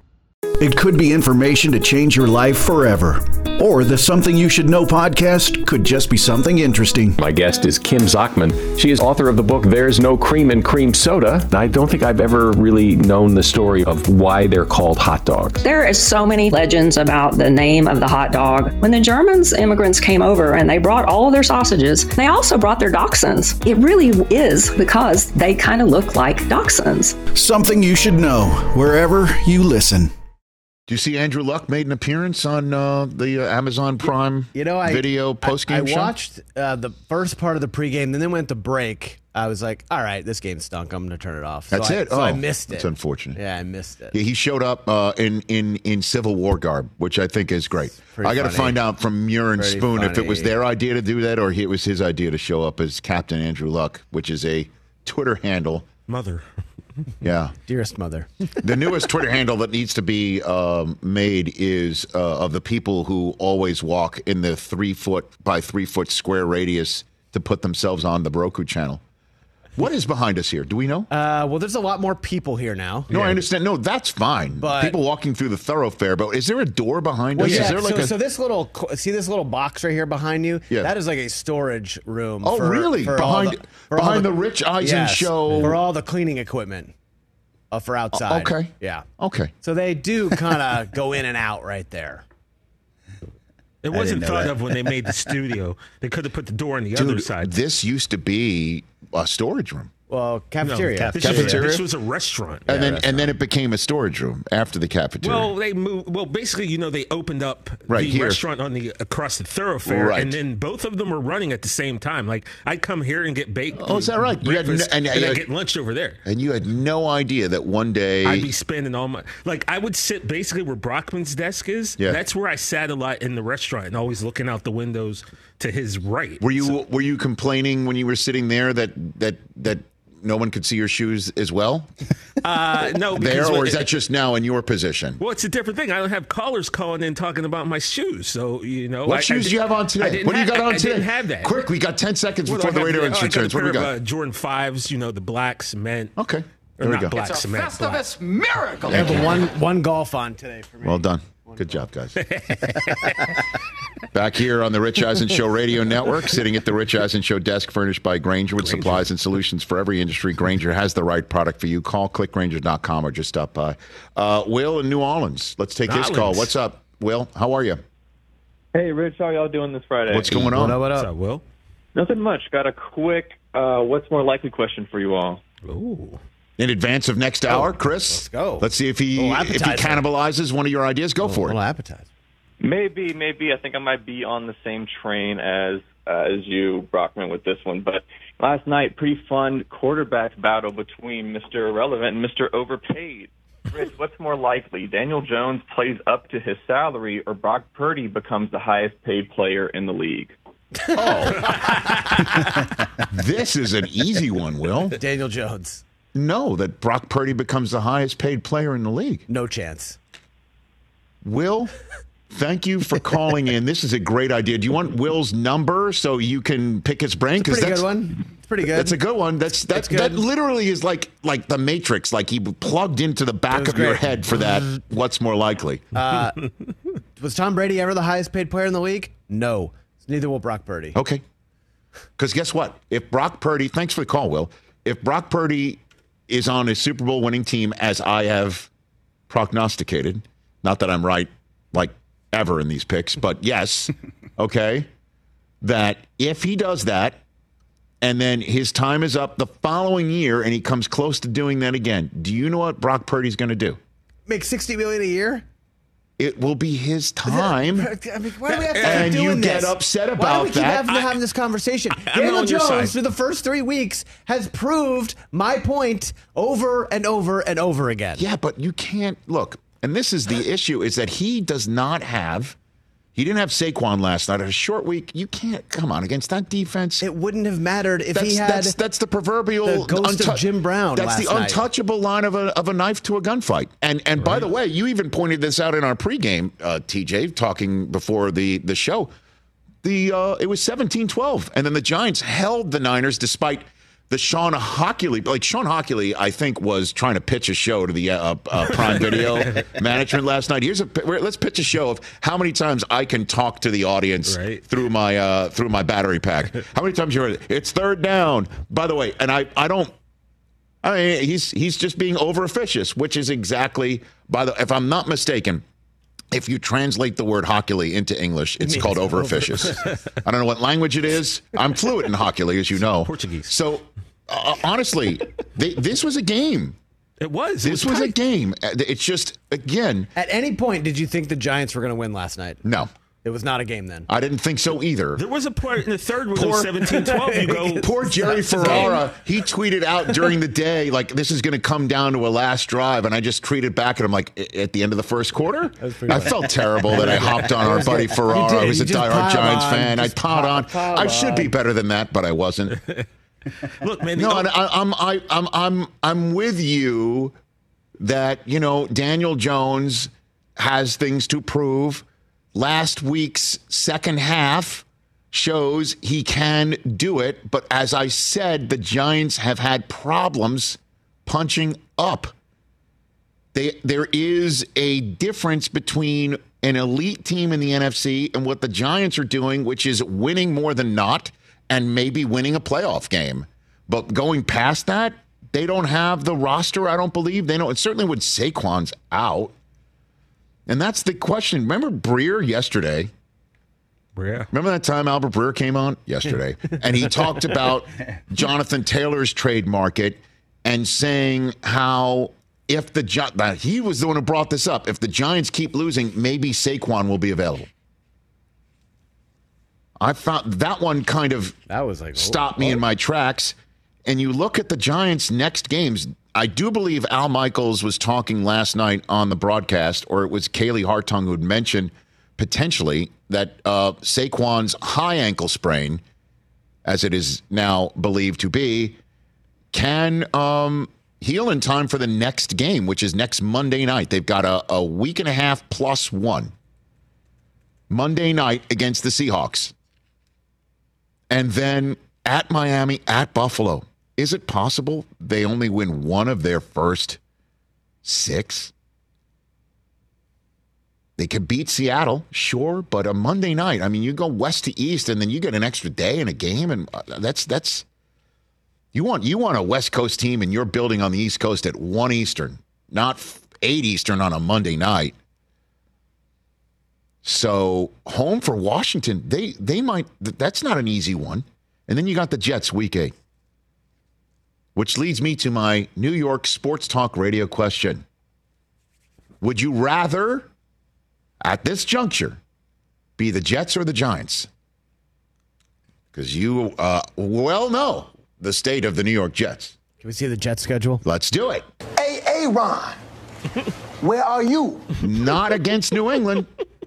It could be information to change your life forever. Or the Something You Should Know podcast could just be something interesting.
My guest is Kim Zachman. She is author of the book, There's No Cream in Cream Soda. I don't think I've ever really known the story of why they're called hot dogs.
There is so many legends about the name of the hot dog. When the Germans immigrants came over and they brought all of their sausages, they also brought their dachshunds. It really is because they kind of look like dachshunds.
Something You Should Know, wherever you listen.
Do you see Andrew Luck made an appearance on the Amazon Prime video post-game show?
I watched the first part of the pregame, then went to break. I was like, all right, this game stunk. I'm going to turn it off.
That's it?
So I missed it.
That's unfortunate.
Yeah, I missed it.
Yeah, he showed up in Civil War garb, which I think is great. I got to find out from Muir and Spoon if it was their idea to do that or it was his idea to show up as Captain Andrew Luck, which is a Twitter handle.
Mother.
Yeah.
Dearest mother.
The newest Twitter handle that needs to be made is of the people who always walk in the 3 foot by 3 foot square radius to put themselves on the Roku channel. What is behind us here? Do we know?
Well, there's a lot more people here now.
No, I understand. No, that's fine. But people walking through the thoroughfare. But is there a door behind us?
Yeah.
Is there like
so this little, see this little box right here behind you?
Yeah.
That is like a storage room.
Oh, really? Behind the Rich Eisen show.
For all the cleaning equipment for outside.
Okay.
Yeah.
Okay.
So they do kind of go in and out right there.
It wasn't thought of when they made the studio. They could have put the door on the other side.
This used to be a storage room.
Well, cafeteria.
No, cafeteria. This was a restaurant.
And then it became a storage room after the cafeteria.
Well, they moved. Well, basically, they opened up
right
the
here.
Restaurant across the thoroughfare,
right.
And then both of them were running at the same time. Like I'd come here and get baked.
Oh, is that right?
And I'd get lunch over there.
And you had no idea that one day
I'd be spending all my I would sit basically where Brockman's desk is.
Yeah.
That's where I sat a lot in the restaurant and always looking out the windows to his right.
Were you complaining when you were sitting there that no one could see your shoes as well?
No.
Or is that just now in your position?
Well, it's a different thing. I don't have callers calling in talking about my shoes. So,
What shoes do you have on today? What do you got on today?
I didn't have that.
Quick, we got 10 seconds before the radio returns. What do we got?
Jordan 5s, the black cement.
Okay. There we go.
Black
It's a
cement.
Festivus miracle.
I have one golf on today for me.
Well done. Good job, guys. Back here on the Rich Eisen Show Radio Network, sitting at the Rich Eisen Show desk, furnished by Grainger with supplies and solutions for every industry. Grainger has the right product for you. Call clickgrainger.com or just stop by. Will in New Orleans. Let's take his call. What's up, Will? How are you?
Hey, Rich. How y'all doing this Friday?
What's going on?
What up?
What's up, Will?
Nothing much. Got a quick what's more likely question for you all.
Ooh.
In advance of next hour, Chris?
Let's go.
Let's see if he cannibalizes one of your ideas. Go for it.
Little appetizer.
Maybe. I think I might be on the same train as you, Brockman, with this one. But last night, pretty fun quarterback battle between Mr. Irrelevant and Mr. Overpaid. Rich, what's more likely? Daniel Jones plays up to his salary, or Brock Purdy becomes the highest paid player in the league?
This is an easy one, Will.
Daniel Jones.
No, that Brock Purdy becomes the highest paid player in the league.
No chance.
Will, Thank you for calling in. This is a great idea. Do you want Will's number so you can pick his brain?
It's a pretty good one. It's pretty good.
That's a good one. That literally is like the Matrix. Like he plugged into the back of your head for that. What's more likely?
Was Tom Brady ever the highest paid player in the league? No. Neither will Brock Purdy.
Okay. Because guess what? If Brock Purdy, thanks for the call, Will. If Brock Purdy is on a Super Bowl winning team, as I have prognosticated, not that I'm right, like ever in these picks, but yes, okay, that if he does that and then his time is up the following year and he comes close to doing that again, do you know what Brock Purdy's going to do?
Make $60 million a year?
It will be his time.
Why do we have to
and
keep doing
you
this?
get upset about
Why do we keep
that.
having this conversation?
I'm
Daniel
on your side.
Jones, through the first 3 weeks, has proved my point over and over and over again.
Yeah, but you can't look. And this is the issue: is that he does not have. He didn't have Saquon last night. A short week. You can't come on against that defense.
It wouldn't have mattered if he had.
That's the proverbial
the ghost of Jim Brown.
That's
last
the
night.
untouchable line of a knife to a gunfight. And by the way, you even pointed this out in our pregame, TJ, talking before the show. It was 17-12, and then the Giants held the Niners despite the Sean Hockley. Like Sean Hockley, I think, was trying to pitch a show to the Prime Video management last night. Let's pitch a show of how many times I can talk to the audience through my battery pack. How many times you heard it? It's third down. By the way, and I mean, he's just being over officious, which is exactly if I'm not mistaken. If you translate the word Hockley into English, it's called over officious. I don't know what language it is. I'm fluent in Hockley, as you know.
Portuguese.
So, honestly, this was a game.
It was.
This was a game. It's just, again.
At any point, did you think the Giants were going to win last night?
No.
It was not a game then.
I didn't think so either.
There was a point in the third when it was 17-12. You go,
poor Jerry Ferrara. He tweeted out during the day, like, this is going to come down to a last drive. And I just tweeted back at him, like, at the end of the first quarter? I felt terrible that I hopped on our buddy Ferrara, who's a diehard Giants fan. I piled on. I should be better than that, but I wasn't.
Look, man.
No, I'm with you that, Daniel Jones has things to prove. Last week's second half shows he can do it. But as I said, the Giants have had problems punching up. There is a difference between an elite team in the NFC and what the Giants are doing, which is winning more than not and maybe winning a playoff game. But going past that, they don't have the roster, I don't believe. They don't. Certainly when Saquon's out. And that's the question. Remember Breer yesterday? Remember that time Albert Breer came on yesterday? And he talked about Jonathan Taylor's trade market and saying how if he was the one who brought this up. If the Giants keep losing, maybe Saquon will be available. I found that one kind of stopped me in my tracks. And you look at the Giants' next games. I do believe Al Michaels was talking last night on the broadcast, or it was Kaylee Hartung who had mentioned potentially that Saquon's high ankle sprain, as it is now believed to be, can heal in time for the next game, which is next Monday night. They've got a week and a half plus one. Monday night against the Seahawks. And then at Miami, at Buffalo. Is it possible they only win one of their first 6? They could beat Seattle, sure, but a Monday night, I mean, you go west to east, and then you get an extra day in a game, and that's you want a West Coast team, and you're building on the East Coast at 1 Eastern, not 8 Eastern on a Monday night. So home for Washington, they might. That's not an easy one, and then you got the Jets week 8. Which leads me to my New York Sports Talk Radio question. Would you rather, at this juncture, be the Jets or the Giants? Because you well know the state of the New York Jets.
Can we see the Jets schedule?
Let's do it.
Hey, Ron, where are you?
Not against New England.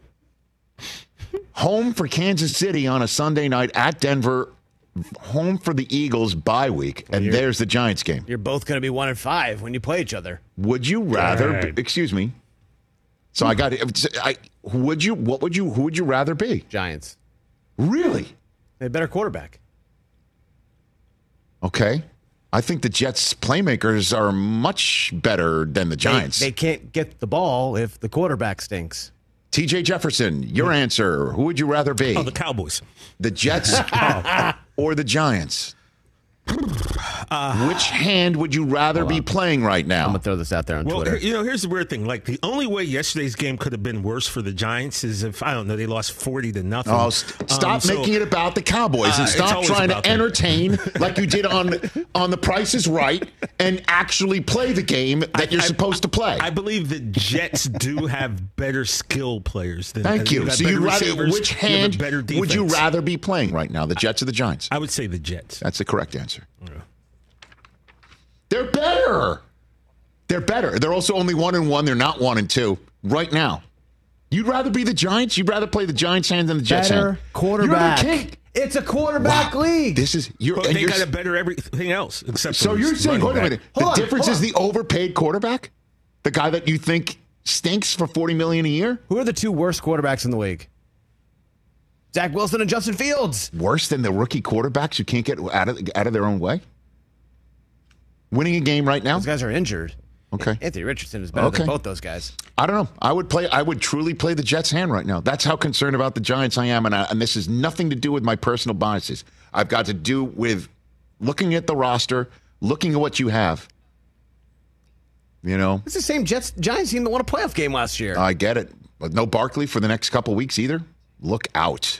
Home for Kansas City on a Sunday night at Denver. Home for the Eagles bye week, and there's the Giants game.
You're both going to be 1-5 when you play each other.
Would you rather? Excuse me. So who would you rather be?
Giants.
Really?
They have better quarterback.
Okay. I think the Jets' playmakers are much better than the Giants.
They can't get the ball if the quarterback stinks.
TJ Jefferson, your answer. Who would you rather be?
Oh, the Cowboys.
The Jets or the Giants? Which hand would you rather be playing right now?
I'm going to throw this out there on Twitter.
Here's the weird thing. Like, the only way yesterday's game could have been worse for the Giants is if, I don't know, they lost 40-0.
Oh, stop making it about the Cowboys and stop trying to entertain like you did on The Price is Right and actually play the game that you're supposed to play.
I believe the Jets do have better skill players than
Thank you. So which hand
would
would you rather be playing right now, the Jets or the Giants?
I would say the Jets.
That's the correct answer.
Yeah.
They're better. They're better. They're also only 1-1. They're not 1-2 right now. You'd rather be the Giants? You'd rather play the Giants hand than the Jets hand?
Better quarterback.
You're the king.
It's a quarterback league.
This is
they got a better everything else except.
So you're saying, hold on a minute. The difference is the overpaid quarterback, the guy that you think stinks for $40 million a year.
Who are the two worst quarterbacks in the league? Zach Wilson and Justin Fields.
Worse than the rookie quarterbacks who can't get out of their own way? Winning a game right now?
Those guys are injured.
Okay.
Anthony Richardson is better than both those guys.
I don't know. I would truly play the Jets hand right now. That's how concerned about the Giants I am. And this has nothing to do with my personal biases. I've got to do with looking at the roster, looking at what you have. You know?
It's the same Giants team that won a playoff game last year.
I get it. But no Barkley for the next couple weeks either. Look out.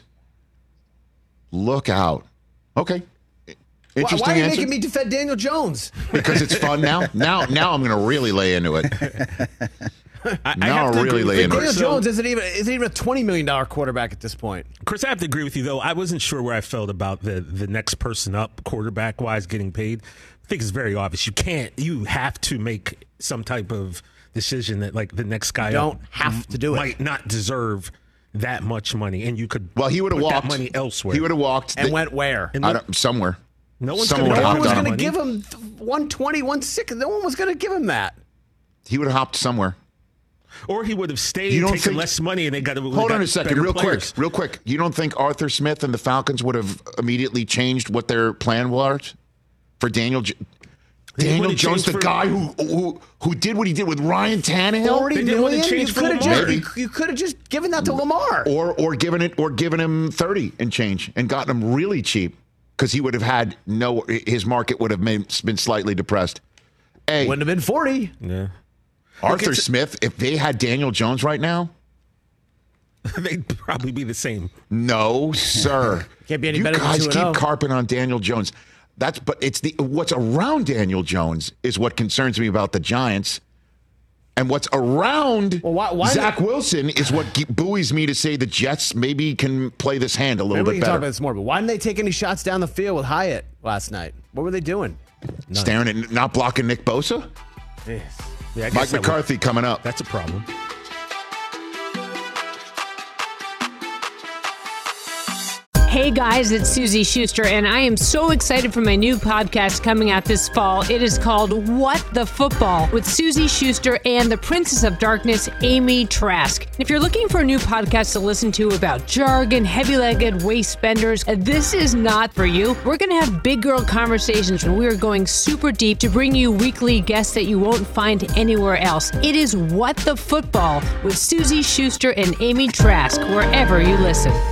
Look out. Okay. Interesting
Why are you
answer.
making me defend Daniel Jones?
Because it's fun now. Now I'm going to really lay into it. I'll really lay into it.
Daniel Jones isn't even a $20 million quarterback at this point.
Chris, I have to agree with you, though. I wasn't sure where I felt about the next person up quarterback-wise getting paid. I think it's very obvious. You have to make some type of decision that, like, the next guy
don't have to do it.
Might not deserve that much money, and you could
he would have walked
that money elsewhere.
He would have walked.
And went where?
Somewhere.
No one's
going to give him 120, 160. No one was going to give him that.
He would have hopped somewhere.
Or he would have stayed and taken less money, and they got to
hold on a second, real quick. You don't think Arthur Smith and the Falcons would have immediately changed what their plan was for Daniel Jones, the guy who did what he did with Ryan Tannehill?
$40 million? You could have just given that to Lamar,
or given him 30 and change, and gotten him really cheap. Because he would have had his market would have been slightly depressed.
Wouldn't have been 40.
Yeah.
Arthur Smith, if they had Daniel Jones right now,
they'd probably be the same.
No, sir.
Can't be any better than 2-0.
You guys keep carping on Daniel Jones. But it's what's around Daniel Jones is what concerns me about the Giants. And what's around Zach Wilson is what buoys me to say the Jets maybe can play this hand a little bit better.
We can talk about this more, but why didn't they take any shots down the field with Hyatt last night? What were they doing?
Staring at not blocking Nick Bosa?
Yes.
Yeah,
Mike McCarthy coming up.
That's a problem.
Hey guys, it's Susie Schuster, and I am so excited for my new podcast coming out this fall. It is called What the Football with Susie Schuster and the Princess of Darkness, Amy Trask. If you're looking for a new podcast to listen to about jargon, heavy-legged waist benders, this is not for you. We're going to have big girl conversations when we are going super deep to bring you weekly guests that you won't find anywhere else. It is What the Football with Susie Schuster and Amy Trask, wherever you listen.